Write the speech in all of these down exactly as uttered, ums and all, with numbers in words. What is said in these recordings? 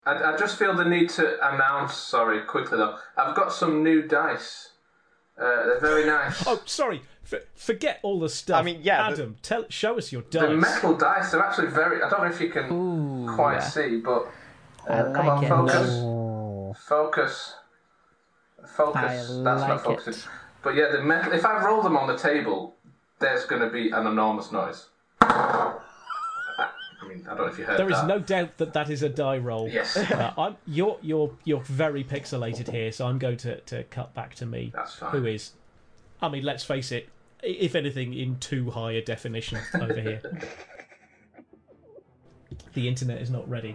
I, I just feel the need to announce, sorry, quickly though, I've got some new dice. Uh, they're very nice. Oh, sorry. F- forget all the stuff. I mean, yeah. Adam, The... tell, show us your dice. The metal dice, they're actually very... I don't know if you can Ooh, quite yeah. see, but... Uh, I like come on, it. focus. No. Focus. Focus. I That's like not focusing. it. But yeah, the metal... If I roll them on the table, there's going to be an enormous noise. I mean, I don't know if you heard There that. is no doubt that that is a die roll. Yes. Uh, I'm, you're you're you're very pixelated here, so I'm going to, to cut back to me. That's fine. Who is? I mean, let's face it. If anything, in too high a definition over here. The internet is not ready.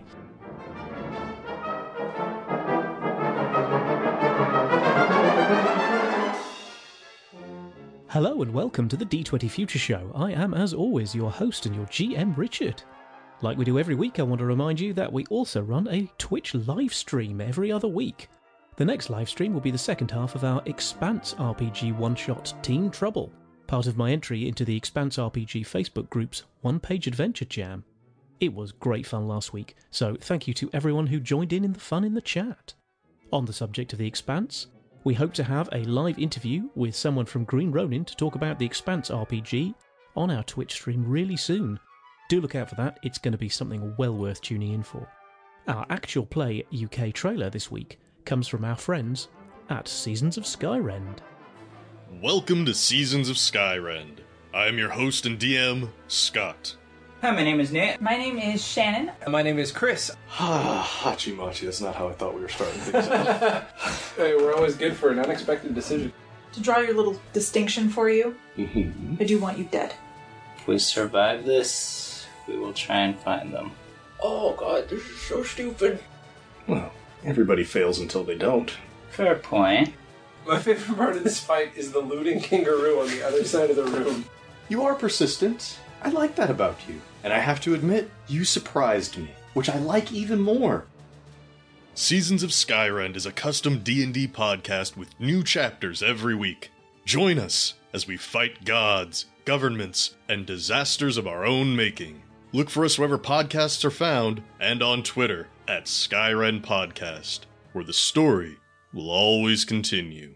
Hello and welcome to the D twenty Future Show. I am, as always, your host and your G M, Richard. Like we do every week, I want to remind you that we also run a Twitch live stream every other week. The next live stream will be the second half of our Expanse R P G one-shot Team Trouble, part of my entry into the Expanse R P G Facebook group's one-page adventure jam. It was great fun last week, so thank you to everyone who joined in in the fun in the chat. On the subject of the Expanse, we hope to have a live interview with someone from Green Ronin to talk about the Expanse R P G on our Twitch stream really soon. Do look out for that, it's going to be something well worth tuning in for. Our actual play U K trailer this week comes from our friends at Seasons of Skyrend. Welcome to Seasons of Skyrend. I am your host and D M, Scott. Hi, my name is Nate. My name is Shannon. My name is Chris. Hachimachi, that's not how I thought we were starting things off. Hey, we're always good for an unexpected decision. To draw your little distinction for you, Mm-hmm. I do want you dead. If we survive this, we will try and find them. Oh god, this is so stupid. Well, everybody fails until they don't. Fair point. My favorite part of this fight is the looting kangaroo on the other side of the room. You are persistent. I like that about you. And I have to admit, you surprised me, which I like even more. Seasons of Skyrend is a custom D and D podcast with new chapters every week. Join us as we fight gods, governments, and disasters of our own making. Look for us wherever podcasts are found and on Twitter at Skyrend Podcast, where the story will always continue.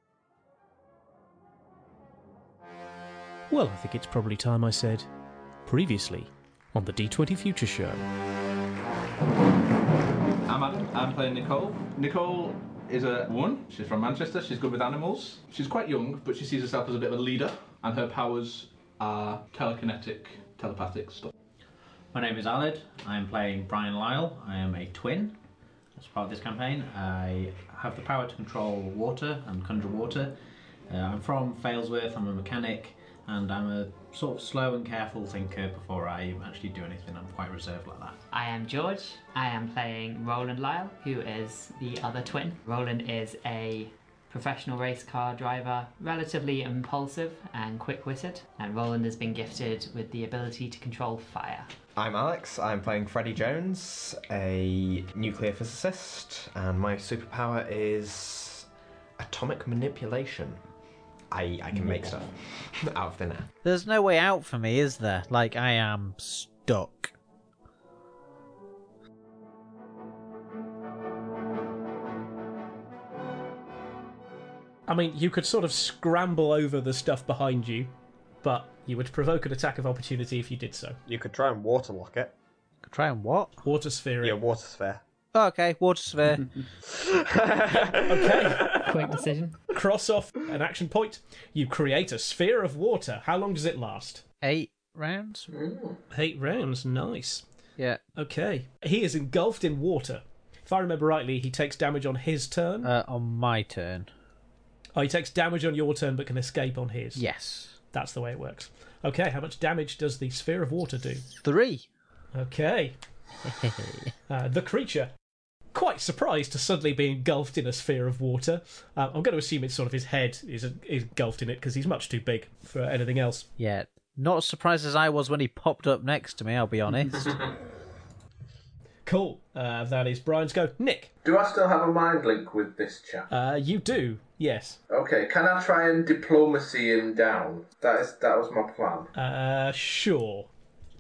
Well, I think it's probably time I said, previously on the D twenty Future Show. I'm Adam. I'm playing Nicole. Nicole is a woman. She's from Manchester. She's good with animals. She's quite young, but she sees herself as a bit of a leader, and her powers are telekinetic, telepathic stuff. My name is Aled. I'm playing Brian Lyle. I am a twin. As part of this campaign, I have the power to control water and conjure water. Uh, I'm from Failsworth. I'm a mechanic, and I'm a sort of slow and careful thinker before I actually do anything. I'm quite reserved like that. I am George. I am playing Roland Lyle, who is the other twin. Roland is a professional race car driver, relatively impulsive and quick-witted, and Roland has been gifted with the ability to control fire. I'm Alex. I'm playing Freddie Jones, a nuclear physicist, and my superpower is atomic manipulation. I, I can make stuff out of thin air. There's no way out for me, is there? Like, I am stuck. I mean, you could sort of scramble over the stuff behind you, but you would provoke an attack of opportunity if you did so. You could try and waterlock it. Could try and what? Water sphere. Yeah, water sphere. Oh, okay, water sphere. Okay. Quick decision. Cross off an action point. You create a sphere of water. How long does it last? Eight rounds? Eight rounds. Nice. Yeah. Okay. He is engulfed in water. If I remember rightly, he takes damage on his turn. Uh, on my turn. Oh, he takes damage on your turn but can escape on his. Yes. That's the way it works. Okay, how much damage does the sphere of water do? Three. Okay. uh, the creature, quite surprised to suddenly be engulfed in a sphere of water. Uh, I'm going to assume it's sort of his head is, is engulfed in it because he's much too big for anything else. Yeah. Not as surprised as I was when he popped up next to me, I'll be honest. Cool. Uh, that is Brian's go. Nick. Do I still have a mind link with this chap? Uh, you do, yes. Okay, can I try and diplomacy him down? That is that was my plan. Uh, sure.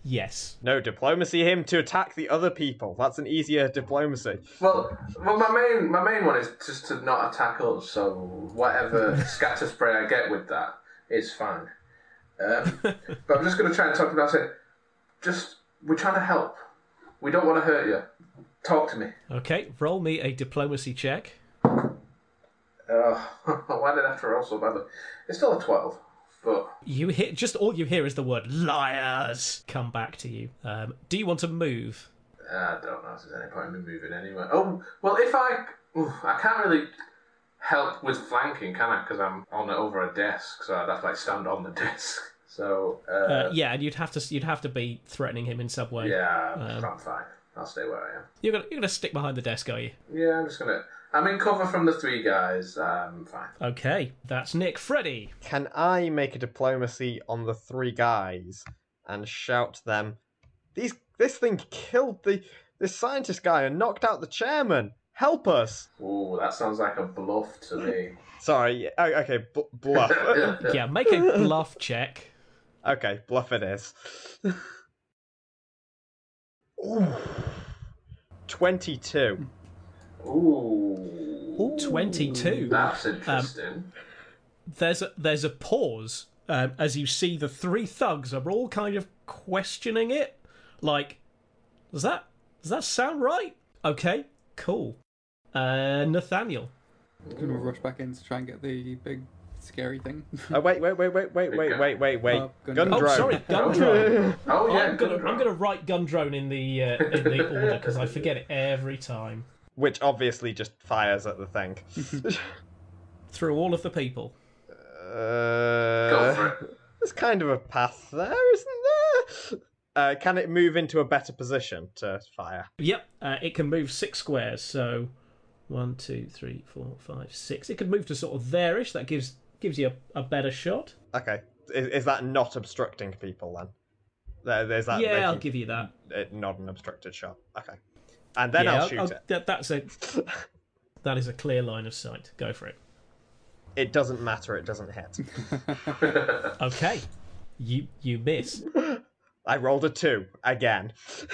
Yes. No, diplomacy him to attack the other people. That's an easier diplomacy. Well, well, my main my main one is just to not attack us. So whatever scatter spray I get with that is fine. Um, but I'm just going to try and talk about it. Just we're trying to help. We don't want to hurt you. Talk to me. Okay, roll me a diplomacy check. Uh, why did I have to roll so badly? It's still a twelve, but You hear just all you hear is the word liars come back to you. Um, do you want to move? uh, I don't know if there's any point in me moving anyway. Oh, well, if I... oof, I can't really help with flanking, can I? Because I'm on over a desk, so I'd have to like stand on the desk. So, uh, Uh, yeah, and you'd have to you'd have to be threatening him in some way. yeah, Um, I'm fine. I'll stay where I am. You're gonna you're gonna stick behind the desk, are you? Yeah, I'm just gonna... I'm in cover from the three guys. I'm fine. Okay, that's Nick. Freddy. Can I make a diplomacy on the three guys and shout to them, These this thing killed the this scientist guy and knocked out the chairman. Help us! Ooh, that sounds like a bluff to me. Sorry, oh, okay, bl- bluff. Yeah, make a bluff check. Okay, bluff it is. Ooh. twenty-two. Ooh. twenty-two. That's interesting. Um, there's a, there's a pause um, as you see the three thugs are all kind of questioning it. Like, does that does that sound right? Okay, cool. Uh, Nathaniel. I'm gonna rush back in to try and get the big scary thing. Oh wait, wait, wait, wait, wait, wait, wait, wait, wait. Oh, gun Gun drone. Oh, drone. sorry, gun drone. Oh yeah, I'm gonna good I'm gonna write gun drone in the uh, in the order because I forget it every time. Which obviously just fires at the thing. Through all of the people. Uh, Go for it. There's kind of a path there, isn't there? Uh, can it move into a better position to fire? Yep, uh, it can move six squares. So one, two, three, four, five, six. It could move to sort of there-ish. That gives gives you a, a better shot. Okay. Is, is that not obstructing people then? There, there's that. Yeah, they I'll can- give you that. It, not an obstructed shot. Okay. And then Yeah, I'll shoot it. That, that's a that is a clear line of sight. Go for it. It doesn't matter. It doesn't hit. Okay, you you miss. I rolled a two again.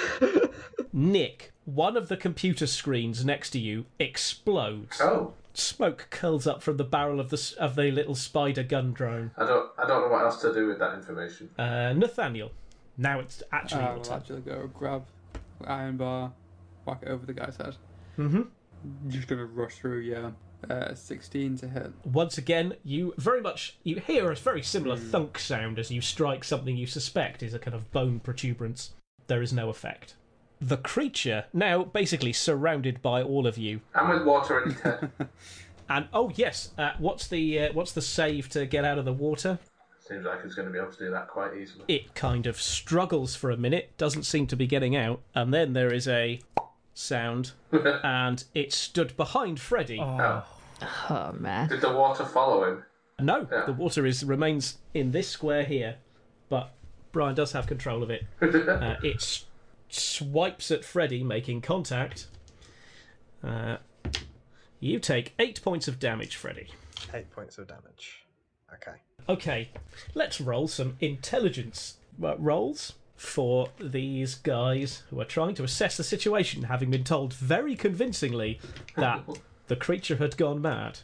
Nick, one of the computer screens next to you explodes. Oh, Smoke curls up from the barrel of the s- of the little spider gun drone. I don't I don't know what else to do with that information. Uh, Nathaniel, now it's actually Uh, your we'll turn. actually go grab iron bar, whack it over the guy's head. Mm-hmm. Just gonna rush through, yeah. Uh, sixteen to hit. Once again, you very much you hear a very similar thunk sound as you strike something you suspect is a kind of bone protuberance. There is no effect. The creature now basically surrounded by all of you. I'm with water in his head. And oh yes, uh, what's the uh, what's the save to get out of the water? Seems like it's going to be able to do that quite easily. It kind of struggles for a minute, doesn't seem to be getting out, and then there is a sound, and it stood behind Freddy. Oh. Oh man. Did the water follow him? No, Yeah. the water is remains in this square here, but Brian does have control of it. uh, it s- swipes at Freddy, making contact. Uh, you take eight points of damage, Freddy. Eight points of damage. Okay. Okay, let's roll some intelligence uh, rolls for these guys who are trying to assess the situation, having been told very convincingly that the creature had gone mad.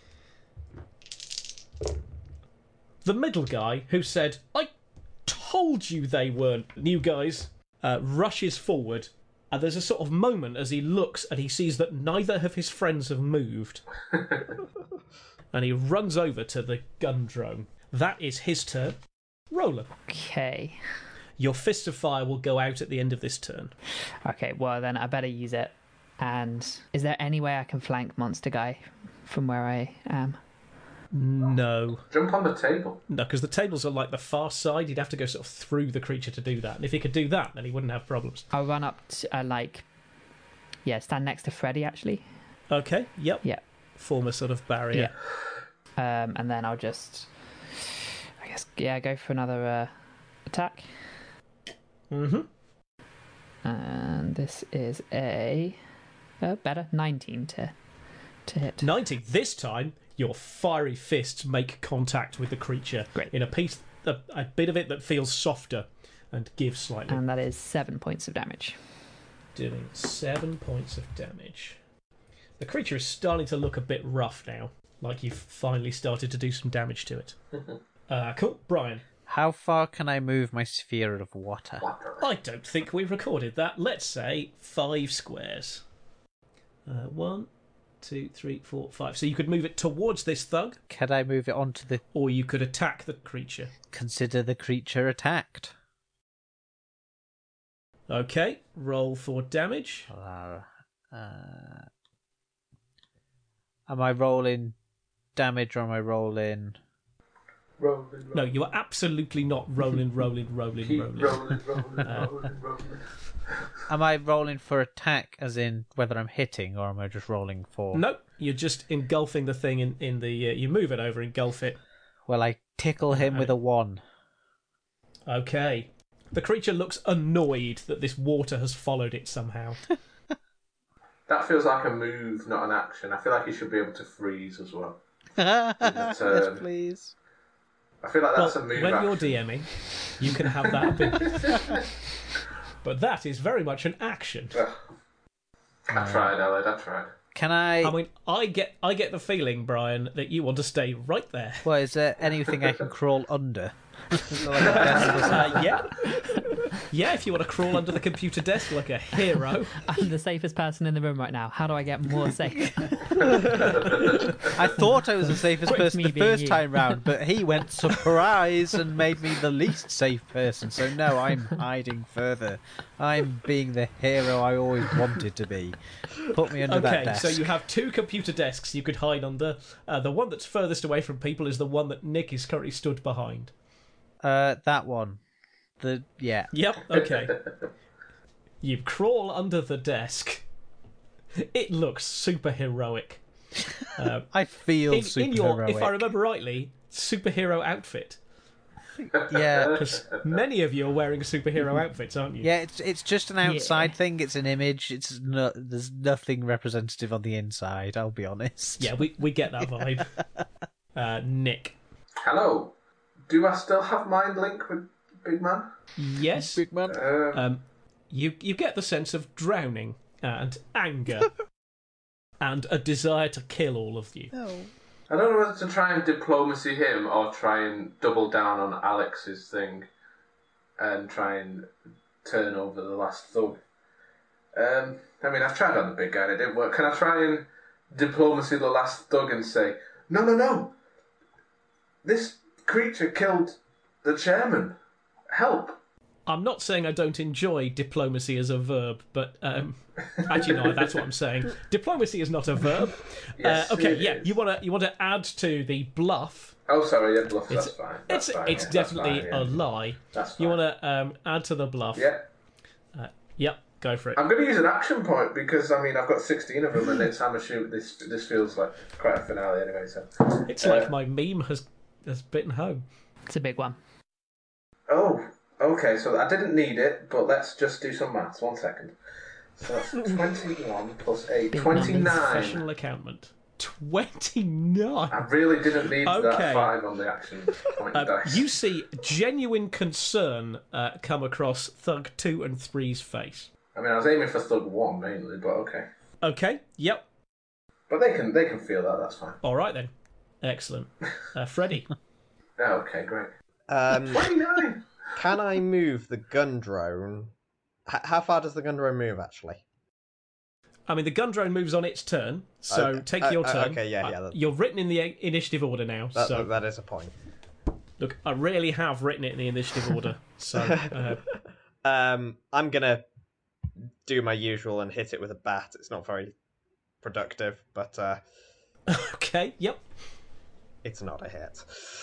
The middle guy, who said, "I told you they weren't new guys," uh, rushes forward, and there's a sort of moment as he looks and he sees that neither of his friends have moved. And he runs over to the gun drone. That is his turn. Roller. Okay. Your fist of fire will go out at the end of this turn. Okay, well then I better use it. And is there any way I can flank Monster Guy from where I am? No. Jump on the table. No, because the tables are like the far side. You'd have to go sort of through the creature to do that. And if he could do that, then he wouldn't have problems. I'll run up to, uh, like, yeah, stand next to Freddy, actually. Okay, yep. Yeah. Form a sort of barrier. Yeah. Um, and then I'll just, I guess, yeah, go for another uh, attack. Mm-hmm. And this is a, uh, better, nineteen to, to hit. nineteen. This time, your fiery fists make contact with the creature. Great. In a piece, a, a bit of it that feels softer. and give slightly. And that is seven points of damage. Doing seven points of damage. The creature is starting to look a bit rough now, like you've finally started to do some damage to it. uh, cool, Brian. How far can I move my sphere of water? I don't think we recorded that. Let's say five squares. Uh, one, two, three, four, five. So you could move it towards this thug. Can I move it onto the... Or you could attack the creature. Consider the creature attacked. Okay, roll for damage. Uh, uh, am I rolling damage or am I rolling... Rolling, rolling. No, you are absolutely not rolling, rolling, rolling, Keep rolling. rolling, rolling, Uh, rolling, rolling. Am I rolling for attack, as in whether I'm hitting, or am I just rolling for... No, you're just engulfing the thing in, in the... Uh, you move it over, engulf it. Well, I tickle him with a one. Okay. The creature looks annoyed that this water has followed it somehow. That feels like a move, not an action. I feel like he should be able to freeze as well. Yes, um, please. I feel like that's well, a move when action. you're DMing, you can have that ability. But that is very much an action. Ugh. I tried, Aled, I tried. Can I... I mean, I get I get the feeling, Brian, that you want to stay right there. Well, is there anything I can crawl under? uh, yeah. Yeah, if you want to crawl under the computer desk like a hero. I'm the safest person in the room right now. How do I get more safe? I thought I was the safest Quick, person me the being first you. time round, but he went surprise and made me the least safe person. So no, I'm hiding further. I'm being the hero I always wanted to be. Put me under that Okay, desk. so you have two computer desks you could hide under. Uh, the one that's furthest away from people is the one that Nick is currently stood behind. Uh, that one. The yeah. Yep. Okay. You crawl under the desk. It looks super heroic. Uh, I feel in, super in your, heroic. if I remember rightly, superhero outfit. Yeah, because many of you are wearing superhero outfits, aren't you? Yeah, it's it's just an outside thing. It's an image. It's no, there's nothing representative on the inside. I'll be honest. Yeah, we we get that vibe. uh, Nick. Hello. Do I still have mind link with Big Man? Yes, Big Man. Um, Um, you you get the sense of drowning and anger and a desire to kill all of you. No. I don't know whether to try and diplomacy him or try and double down on Alex's thing and try and turn over the last thug. Um, I mean, I've tried on the big guy and it didn't work. Can I try and diplomacy the last thug and say, no, no, no, this creature killed the chairman. Help. I'm not saying I don't enjoy diplomacy as a verb, but um, actually no, that's what I'm saying. Diplomacy is not a verb. Yes, uh, okay, it yeah, is. you want to you want to add to the bluff. Oh, sorry, yeah, bluff, It's that's fine. That's it's fine, it's yeah, definitely that's fine, a yeah. lie. That's You fine. want to um, add to the bluff. Yeah. Uh, yep, go for it. I'm going to use an action point because, I mean, I've got sixteen of them and it's hammer shoot. This this feels like quite a finale anyway, so. It's Uh, like my meme has has bitten home. It's a big one. Oh, okay, so I didn't need it, but let's just do some maths. One second. So that's twenty-one plus eight. Big twenty-nine. Professional accountant. twenty-nine. I really didn't need Okay. that five on the action point Uh, dice. you see genuine concern uh, come across Thug two and three's face. I mean, I was aiming for Thug one mainly, but okay. Okay, yep. But they can they can feel that, that's fine. All right then. Excellent. Uh, Freddie. Oh, okay, great. Um, twenty-nine! Can I move the gun drone? H- how far does the gun drone move, actually? I mean, the gun drone moves on its turn, so Okay. take Uh, your uh, turn. okay, yeah, Uh, yeah, that- You're written in the i- initiative order now, That, so... that, that is a point. Look, I really have written it in the initiative order, so... Uh, Um, I'm gonna do my usual and hit it with a bat. It's not very productive, but uh, okay, yep. it's not a hit.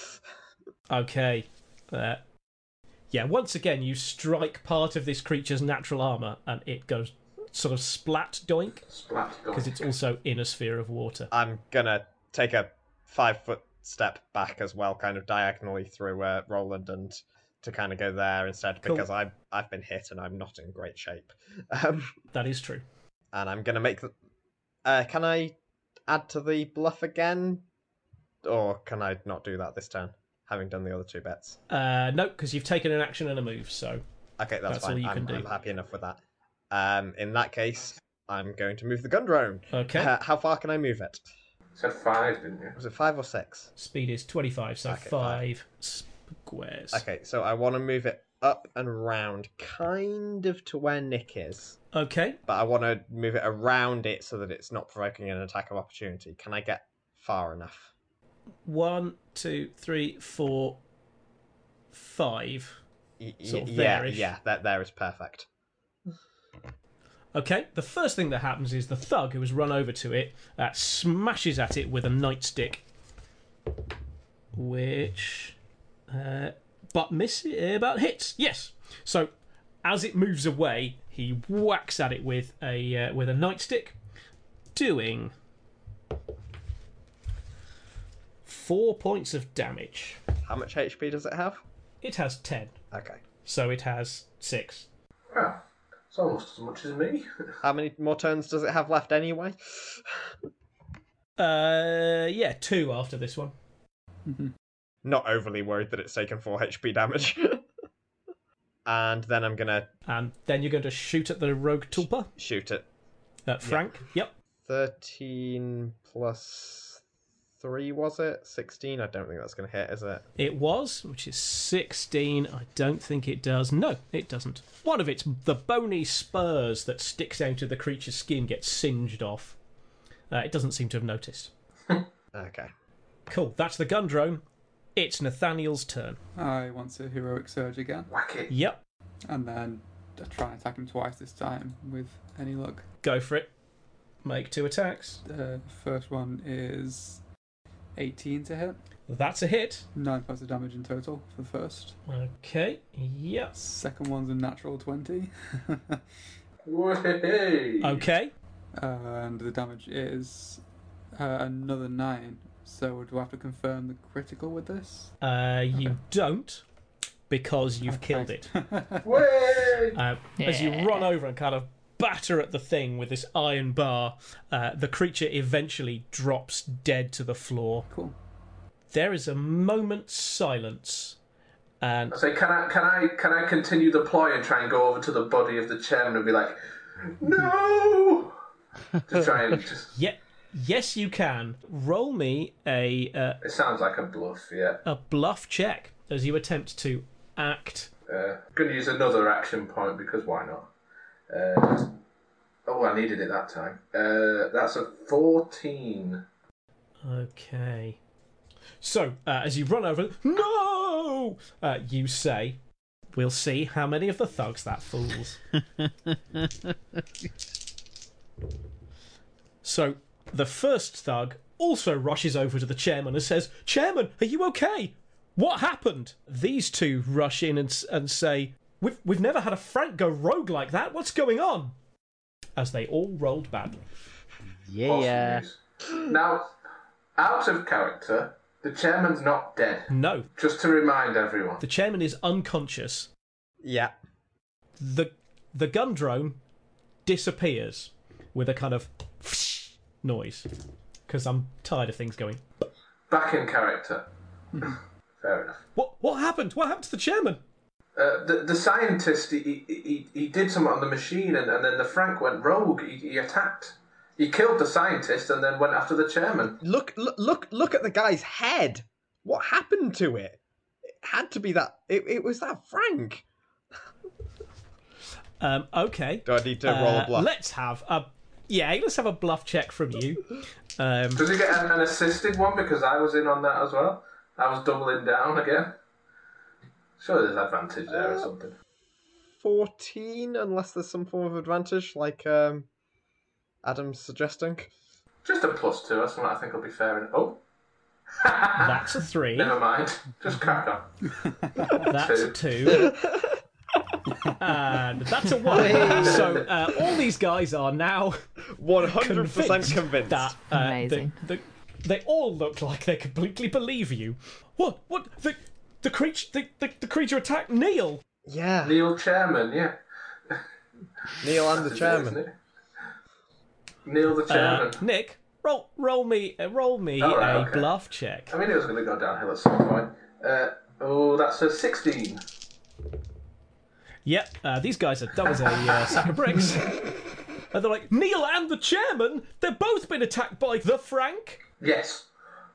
Okay. Uh, yeah, once again, you strike part of this creature's natural armour, and it goes sort of splat doink, Splat because doink. it's also in a sphere of water. I'm gonna take a five foot step back as well, kind of diagonally through uh, Roland, and to kind of go there instead Cool. because I've I've been hit and I'm not in great shape. Um, That is true. and I'm gonna make the. Uh, can I add to the bluff again, or can I not do that this turn? Having done the other two bets. Uh, no, because you've taken an action and a move, so Okay, that's, That's fine. all you I'm, can do. I'm happy enough with that. Um, in that case, I'm going to move the gun drone. Okay. Uh, how far can I move it? You said five, didn't you? Was it five or six? Speed is twenty-five, so Okay, five squares. Okay, so I want to move it up and round, kind of to where Nick is. Okay. But I want to move it around it so that it's not provoking an attack of opportunity. Can I get far enough? One, two, three, four, five. Y- Sort of yeah, there-ish. yeah, that there is perfect. Okay, the first thing that happens is the thug who has run over to it uh, smashes at it with a nightstick, which, uh, but miss, uh, but hits. Yes. So, as it moves away, he whacks at it with a uh, with a nightstick, doing four points of damage. How much H P does it have? It has ten. Okay. So it has six. Well, it's almost as much as me. How many more turns does it have left anyway? Uh, yeah, two after this one. Not overly worried that it's taken four H P damage. And then I'm gonna And then you're going to shoot at the rogue tulpa. shoot it. Uh, Frank. Yep. Thirteen plus three, was it? Sixteen? I don't think that's gonna hit, is it? It was, which is sixteen. I don't think it does. No, it doesn't. One of its the bony spurs that sticks out of the creature's skin gets singed off. Uh, it doesn't seem to have noticed. Okay. Cool. That's the gun drone. It's Nathaniel's turn. I want to heroic surge again. Whack it. Yep. And then I try and attack him twice this time with any luck. Go for it. Make two attacks. The first one is eighteen to hit. That's a hit. Nine points of damage in total for the first. Okay. Yep. Second one's a natural twenty. Way. Okay. And the damage is uh, another nine. So do I have to confirm the critical with this? Uh, you don't, because you've Okay. killed it. Way. Uh, As you run over and kind of batter at the thing with this iron bar, uh, the creature eventually drops dead to the floor. Cool. There is a moment's silence, and I say, can I, can I, can I continue the ploy and try and go over to the body of the chairman and be like, no? Just try and just. yeah, yes, you can. Roll me a uh, It sounds like a bluff, yeah. a bluff check as you attempt to act. Uh, going to use another action point because why not? Uh, oh, I needed it that time. Uh, that's a fourteen. Okay. So, uh, as you run over, no! Uh, you say, we'll see how many of the thugs that fools. So, the first thug also rushes over to the chairman and says, Chairman, are you okay? What happened? These two rush in and, and say, we've, we've never had a Frank go rogue like that. What's going on? As they all rolled badly. Yeah. Now, out of character, the chairman's not dead. No. Just to remind everyone. The chairman is unconscious. Yeah. The the gun drone disappears with a kind of noise. Because I'm tired of things going. Back in character. Fair enough. What what happened? What happened to the chairman? Uh, the the scientist, he, he, he, he did something on the machine and, and then the Frank went rogue. He, he attacked. He killed the scientist and then went after the chairman. Look, look, look, look at the guy's head. What happened to it? It had to be that. It, it was that Frank. Um, okay. Do I need to roll Uh, a bluff? Let's have a yeah. Let's have a bluff check from you. Um, Does he get an, an assisted one because I was in on that as well? I was doubling down again. Sure, there's advantage there or something. Fourteen, unless there's some form of advantage, like um, Adam's suggesting. Just a plus two. That's what I think will be fair enough. Oh. That's a three. Never mind. Just crack on. That's a two. And that's a one. So uh, all these guys are now one hundred percent convinced that uh, Amazing. The, the, they all look like they completely believe you. What? What? The the creature the, the, the creature attacked Neil. Yeah. Neil Chairman, yeah. Neil and the That's chairman. isn't it? Neil the chairman. Uh, Nick, roll roll me uh, roll me All right, a okay. bluff check. I mean, it was going to go downhill at some point. Uh, oh, that's a sixteen. Yep, uh, these guys are dumb as a uh, sack of bricks. And they're like, Neil and the chairman, they've both been attacked by the Frank. Yes.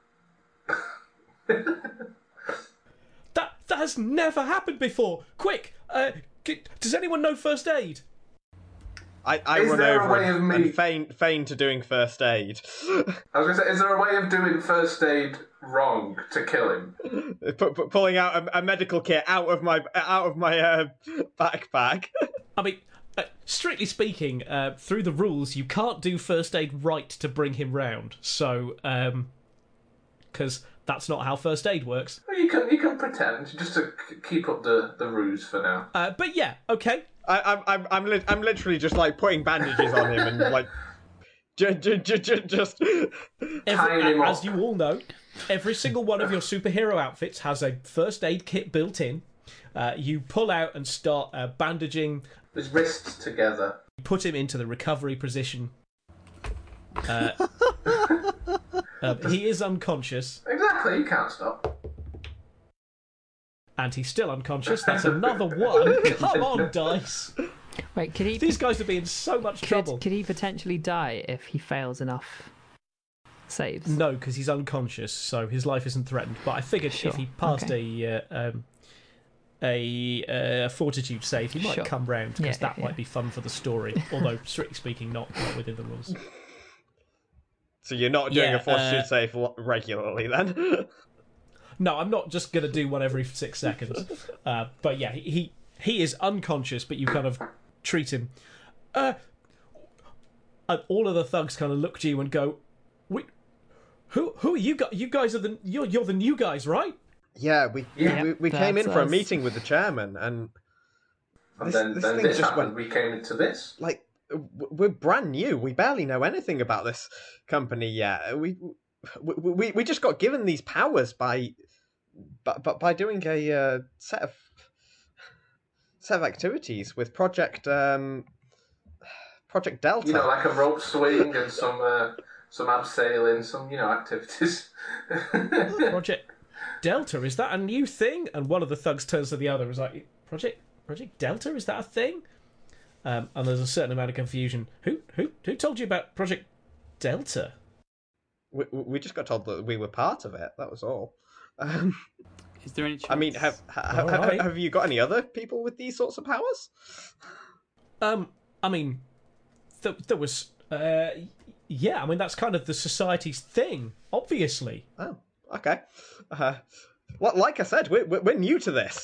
That that has never happened before. Quick, uh, g- does anyone know first aid? I, I Is run there a over way and, of me- and feign, feign to doing first aid. I was going to say, is there a way of doing first aid wrong to kill him? Pu- pu- pulling out a, a medical kit out of my out of my uh, backpack. I mean, uh, strictly speaking, uh, through the rules, you can't do first aid right to bring him round. So, um, because that's not how first aid works. Well, you can you can pretend just to k- keep up the, the ruse for now. Uh, but yeah, okay. I, I'm I'm I'm, li- I'm literally just like putting bandages on him and like j- j- j- j- just Every, him as up. you all know, every single one of your superhero outfits has a first aid kit built in. Uh, you pull out and start uh, bandaging. His wrists together. Put him into the recovery position. Uh, uh, he is unconscious. Exactly, you can't stop. And he's still unconscious. That's another one. Come on, dice. Wait, could he? These guys are being so much could, trouble. Could he potentially die if he fails enough saves? No, because he's unconscious, so his life isn't threatened. But I figured Sure, if he passed okay. a uh, um, a uh, fortitude save, he might Sure. come round because Yeah, that yeah. might be fun for the story. Although, strictly speaking, not, not within the rules. So you're not doing Yeah, a fortitude uh, save lo- regularly then? No, I'm not just going to do one every six seconds. Uh, but yeah, he, he he is unconscious, but you kind of treat him. Uh, and all of the thugs kind of look to you and go, "Wait, who who are you guys? You guys are the you're you're the new guys, right?" Yeah, we Yeah, we, we came in that's for a us. meeting with the chairman, and And This- then, this then thing this just happened. went- We came into this. like w- we're brand new. We barely know anything about this company yet. We we we, we just got given these powers by but by, by doing a uh, set of set of activities with Project um Project Delta. You know, like a rope swing and some uh, some abseiling, some you know activities. Project Delta, is that a new thing? And one of the thugs turns to the other and is like, Project Project Delta, is that a thing? Um, and there's a certain amount of confusion. Who who who told you about Project Delta? We, we just got told that we were part of it. That was all. Um, Is there any chance? I mean, have have, All right. have you got any other people with these sorts of powers? Um, I mean, th- there was, uh, yeah. I mean, that's kind of the society's thing, obviously. Oh, okay. Uh, well, like I said, we're we're, we're new to this.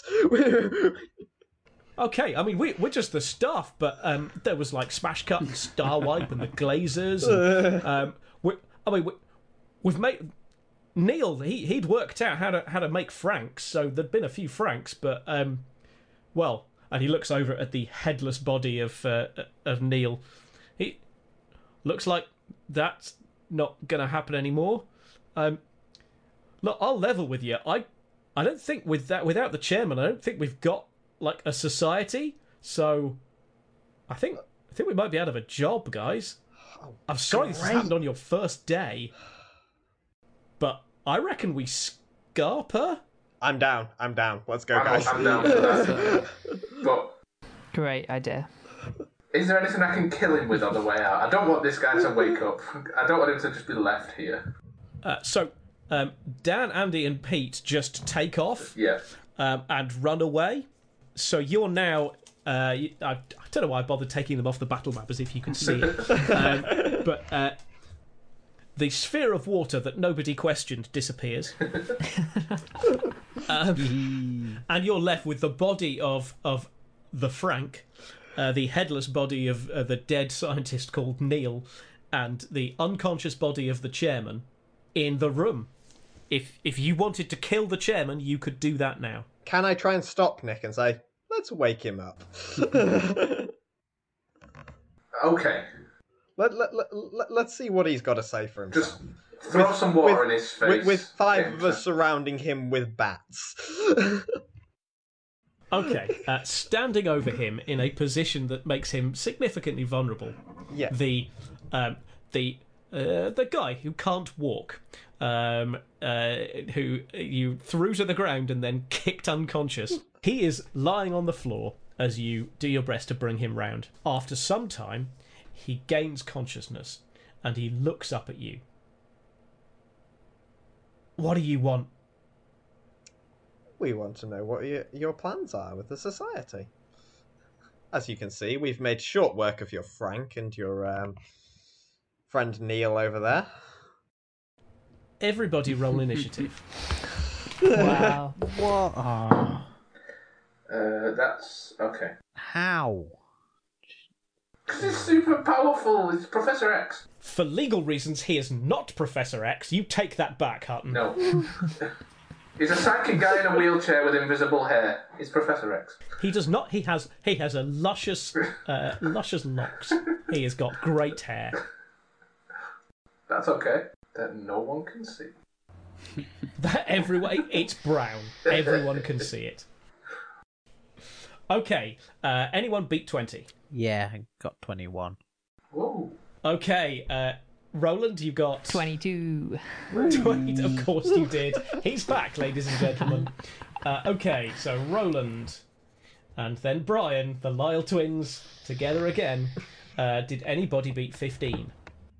Okay, I mean, we, we're just the staff, but um, there was like Smash Cut and Star Wipe and the Glazers. And, um, we, I mean, we, we've made Neil. He he'd worked out how to how to make franks, so there'd been a few franks, but um, well, and he looks over at the headless body of uh, of Neil. He looks like that's not going to happen anymore. Um, look, I'll level with you. I I don't think with that without the chairman, I don't think we've got like a society. So I think I think we might be out of a job, guys. I'm sorry this has great. happened on your first day, but I reckon we scarp her. I'm down. I'm down. Let's go, I'm, guys. I'm down for that. But Great idea. is there anything I can kill him with on the way out? I don't want this guy to wake up. I don't want him to just be left here. Uh, so um, Dan, Andy, and Pete just take off Yeah. um, and run away. So you're now. Uh, you- I, I don't know why I bothered taking them off the battle map, as if you could see it. um, but uh, the sphere of water that nobody questioned disappears, um, and you're left with the body of of the Frank, uh, the headless body of uh, the dead scientist called Neil, and the unconscious body of the chairman in the room. If if you wanted to kill the chairman, you could do that now. Can I try and stop Nick and say, let's wake him up? Okay. Let, let, let, let, let's see what he's got to say for himself. Just throw some water in his face. With, with five of Enter. us surrounding him with bats. Okay, uh, standing over him in a position that makes him significantly vulnerable. Yeah. The um, the uh, the guy who can't walk, um, uh, who you threw to the ground and then kicked unconscious. He is lying on the floor, as you do your best to bring him round. After some time, he gains consciousness and he looks up at you. What do you want? We want to know what your, your plans are with the society. As you can see, we've made short work of your Frank and your um, friend Neil over there. Everybody roll initiative. Wow. What? Oh. Uh, that's okay. How? Because he's super powerful. It's Professor X. For legal reasons, he is not Professor X. You take that back, Hutton. No. He's a psychic guy in a wheelchair with invisible hair. He's Professor X. He does not. He has. He has a luscious, uh, luscious locks. He has got great hair. That's okay. That no one can see. That everyone. It's brown. Everyone can see it. Okay. Uh, anyone beat twenty? Yeah, I got twenty-one. Whoa. Okay. Uh, Roland, you got twenty-two. twenty. Of course you did. He's back, ladies and gentlemen. Uh, okay, so Roland, and then Brian, the Lyle twins, together again. Uh, did anybody beat fifteen?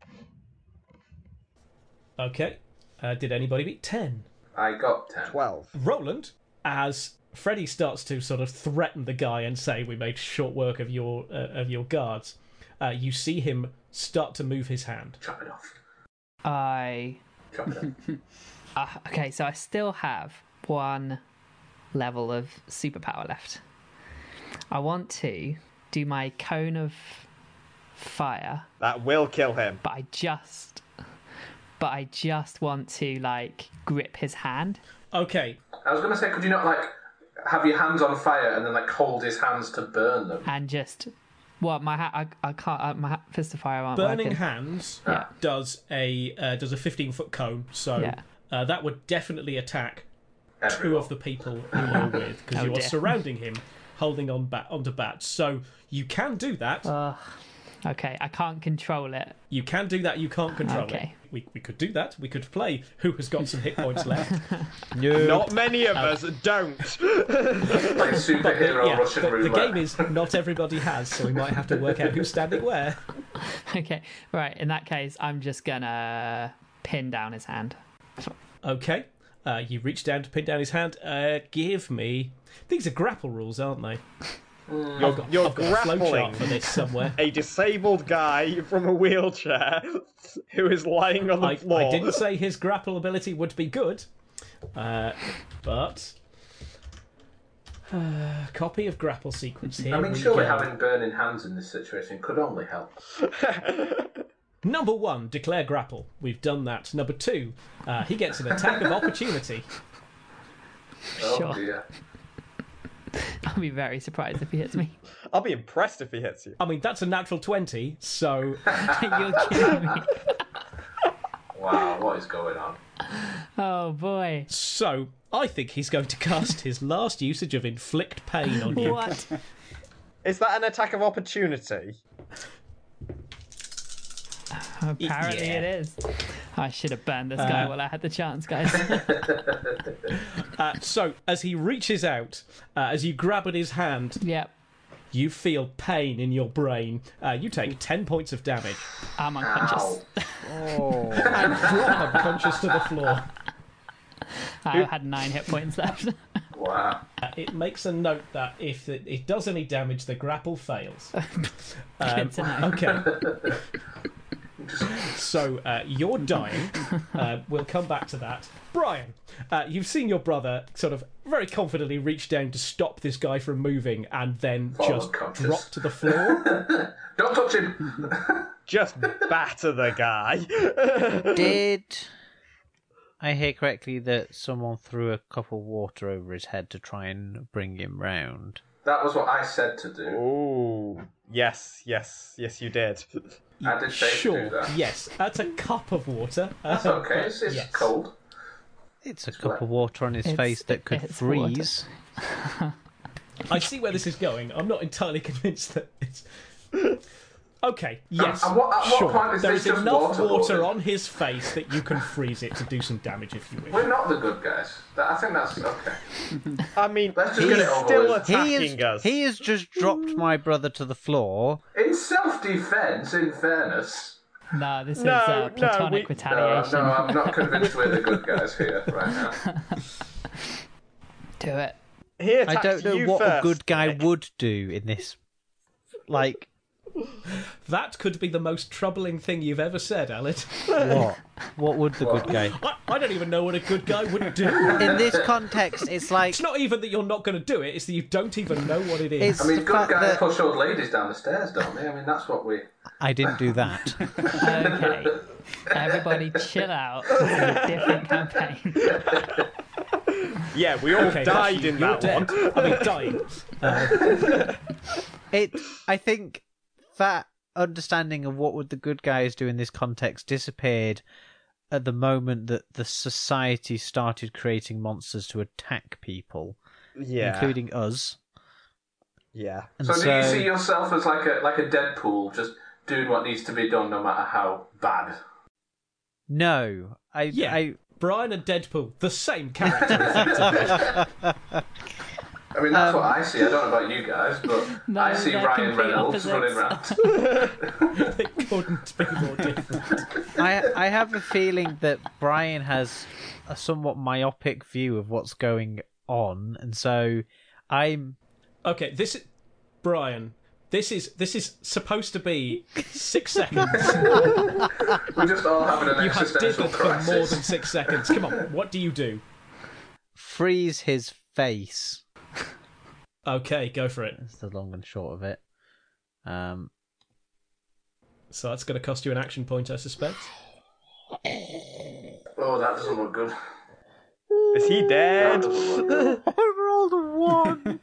Okay. Uh, did anybody beat ten? I got ten. twelve. Roland, as Freddy starts to sort of threaten the guy and say, "We made short work of your uh, of your guards," uh, you see him start to move his hand. Chop it off. I. Chop it off. Uh, okay, so I still have one level of superpower left. I want to do my cone of fire. That will kill him. But I just. But I just want to, like, grip his hand. Okay. I was going to say, could you not, like, have your hands on fire and then, like, hold his hands to burn them? And just... Well, my ha- I, I can't... Uh, my ha- fist of fire aren't Burning working. hands Yeah. does a uh, does a fifteen foot cone, so Yeah. uh, that would definitely attack two Everyone. of the people who you're with, because Oh, you are dear. surrounding him, holding on bat onto bats. So you can do that. Uh, okay, I can't control it. You can do that. You can't control Okay. it. We we could do that. We could play who has got some hit points left. Not many of us don't. Like superhero Yeah, Russian but the roulette. game is not everybody has, so we might have to work out who's standing where. Okay, right, in that case, I'm just gonna pin down his hand. Okay. Uh, you reach down to pin down his hand. Uh, give me. These are grapple rules, aren't they? You're, I've got, you're I've got a grappling flowchart for this somewhere. a disabled guy from a wheelchair who is lying on the I, floor. I didn't say his grapple ability would be good, uh, but uh, copy of grapple sequence here. I mean, we surely go. having burning hands in this situation could only help. Number one, declare grapple. We've done that. Number two, uh, he gets an attack of opportunity. Oh Sure. dear. I'll be very surprised if he hits me. I'll be impressed if he hits you. I mean, that's a natural twenty, so You're kidding me. Wow, what is going on? Oh boy. so I think he's going to cast his last usage of inflict pain on you. What? Is that an attack of opportunity? Apparently Yeah. it is. I should have burned this guy Uh, while I had the chance, guys. Uh, so as he reaches out, uh, as you grab at his hand, Yep. you feel pain in your brain. Uh, you take ten points of damage I'm unconscious. Oh. and drop unconscious to the floor. I had nine hit points left. Wow. Uh, it makes a note that if it, it does any damage, the grapple fails. Um, Good to know. okay. So uh, you're dying. Uh, we'll come back to that. Brian, uh, you've seen your brother sort of very confidently reach down to stop this guy from moving and then Fall just unconscious. drop to the floor. Don't touch him! Just batter the guy. Did I hear correctly that someone threw a cup of water over his head to try and bring him round? That was what I said to do. Ooh. Yes, yes, yes, you did. I did say Sure, to do that. yes. That's a cup of water. That's Uh, okay, it's, it's yes. cold. It's a cup of water on his It's- face that could it's freeze. I see where this is going. I'm not entirely convinced that it's... Okay, yes, And- and what- at what sure. point is there this is just enough water water boarding? on his face that you can freeze it to do some damage if you wish. We're not the good guys. That- I think that's okay. I mean, Let's just he's get it over still with. He attacking is, us. he has just dropped my brother to the floor. In self-defense, in fairness. No, this No, is uh, no, platonic we- No, retaliation. no, I'm not convinced we're the good guys here right now. Do it. He I attacked don't know you what first, a good guy Nick. would do in this. Like, That could be the most troubling thing you've ever said, Aled. what? What would the good guy? I, I don't even know what a good guy would do. In this context, it's like It's not even that you're not going to do it, it's that you don't even know what it is. It's- I mean, the good fact guys that- push old ladies down the stairs, don't they? I mean, that's what we... I didn't do that. Okay. Everybody chill out. This is a different campaign. Yeah, we all Okay, died that's you. in You're that dead. one. I mean, dying. Uh, It. I think that understanding of what would the good guys do in this context disappeared at the moment that the society started creating monsters to attack people, Yeah. including us. Yeah. And So, so, do you see yourself as like a like a Deadpool, just doing what needs to be done no matter how bad? no, I. yeah, I, Brian and Deadpool, the same character, effectively. I mean, that's Um, what I see. I don't know about you guys, but No, I see they're Ryan complete Reynolds running opposites. around. They couldn't be more different. I I have a feeling that Brian has a somewhat myopic view of what's going on, and so I'm. Okay, this is Brian. This is this is supposed to be six seconds. We're just all having an You have existential diddled for more crisis. than six seconds. Come on, what do you do? Freeze his face. Okay, go for it. That's the long and short of it. Um, So that's going to cost you an action point, I suspect. Oh, that doesn't look good. Is he That dead? doesn't look good. I rolled a one.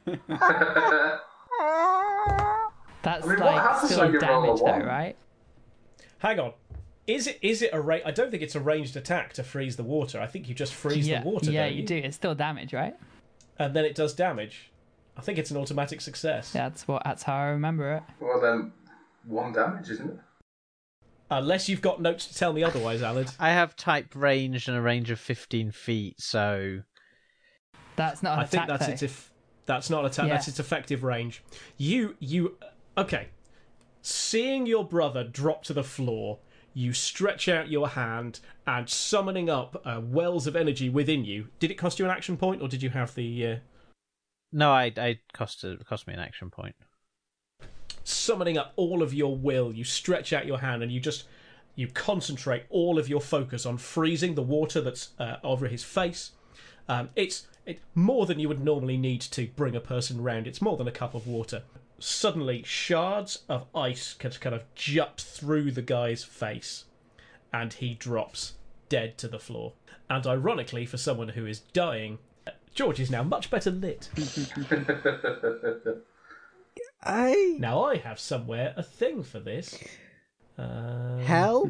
That's I mean, what like happens still when you roll a damage, though, one? right? Hang on. Is it is it a ra- I don't think it's a ranged attack to freeze the water. I think you just freeze yeah, the water, yeah, don't you do. It's still damage, right? And then it does damage. I think it's an automatic success. That's what. That's how I remember it. Well, then, one damage, isn't it? Unless you've got notes to tell me otherwise, Aled. I have type range and a range of fifteen feet, so That's not an I attack. think that's though. its if that's not attack. Yeah. That's its effective range. You you okay? Seeing your brother drop to the floor, you stretch out your hand and summoning up uh, wells of energy within you. Did it cost you an action point, or did you have the uh, no, I I cost it cost me an action point. summoning up all of your will? You stretch out your hand and you just you concentrate all of your focus on freezing the water that's uh, over his face. Um, it's it more than you would normally need to bring a person round. It's more than a cup of water. Suddenly, shards of ice can kind of jut through the guy's face, and he drops dead to the floor. And ironically, for someone who is dying, George is now much better lit. I Now I have somewhere a thing for this. Uh, hell.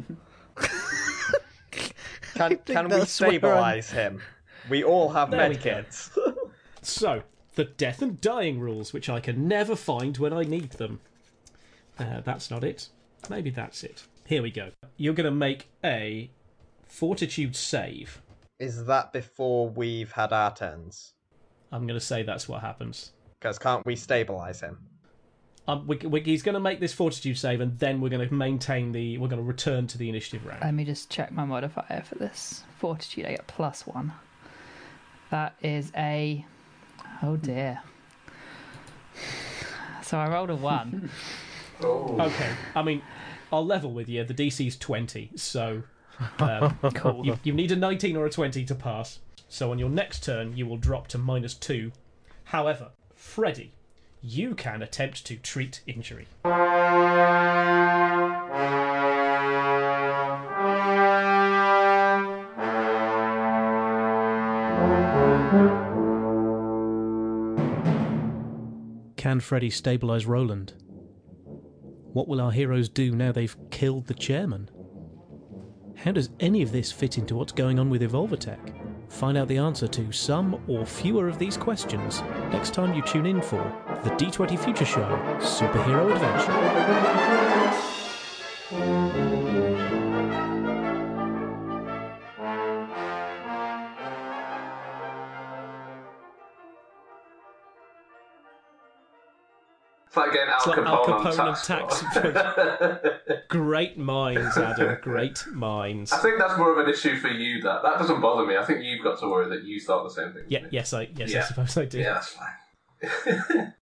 Can, can we that's where I'm- stabilise him? We all have There we go. medkits. So, the death and dying rules, which I can never find when I need them. Uh, that's not it. Maybe that's it. Here we go. You're going to make a fortitude save. Is that before we've had our turns? I'm going to say that's what happens. Because can't we stabilise him? Um, we, we, he's going to make this fortitude save, and then we're going to maintain the. We're going to return to the initiative round. Let me just check my modifier for this. Fortitude, I get plus one. That is a. Oh dear. So I rolled a one. Oh. Okay. I mean, I'll level with you. The D C's twenty, so um, Cool. you, you need a nineteen or a twenty to pass. So on your next turn, you will drop to minus two. However, Freddy, you can attempt to treat injury. Can Freddy stabilise Roland? What will our heroes do now they've killed the chairman? How does any of this fit into what's going on with Evolvatech? Find out the answer to some or fewer of these questions next time you tune in for the D twenty Future Show Superhero Adventure. It's like getting Al It's like Capone, Al Capone on of tax. tax. Great minds, Adam. Great minds. I think that's more of an issue for you. That that doesn't bother me. I think you've got to worry that you thought the same thing. Yeah. Yes, I. Yes, Yeah. I suppose I do. Yeah, that's fine.